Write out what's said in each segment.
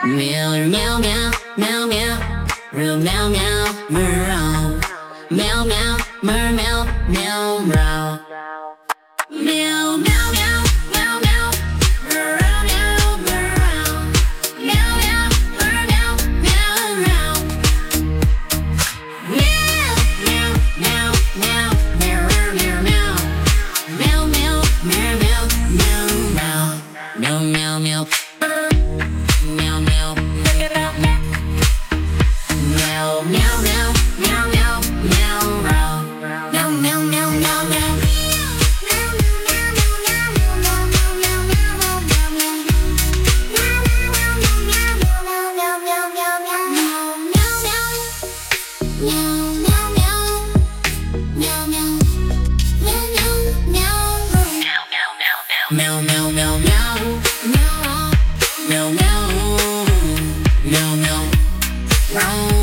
Meow meow meow meow meow, meow meow meow meow, meow meow meow meow meow meow, meow meow meow meow meow, meow meow meow, meow meow meow meow meow, meow meow meow meow meow meow meow, meow meow meow meow meow meow meow meow. Meow meow, bring it out now. Meow meow meow meow meow meow meow meow meow meow meow. Meow meow meow meow meow meow meow meow meow.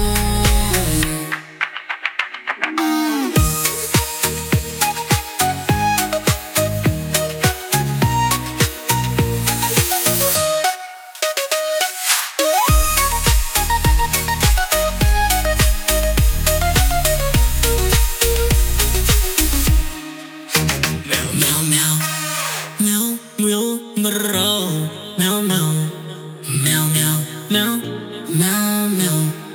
Meow meow meow meow meow meow meow meow.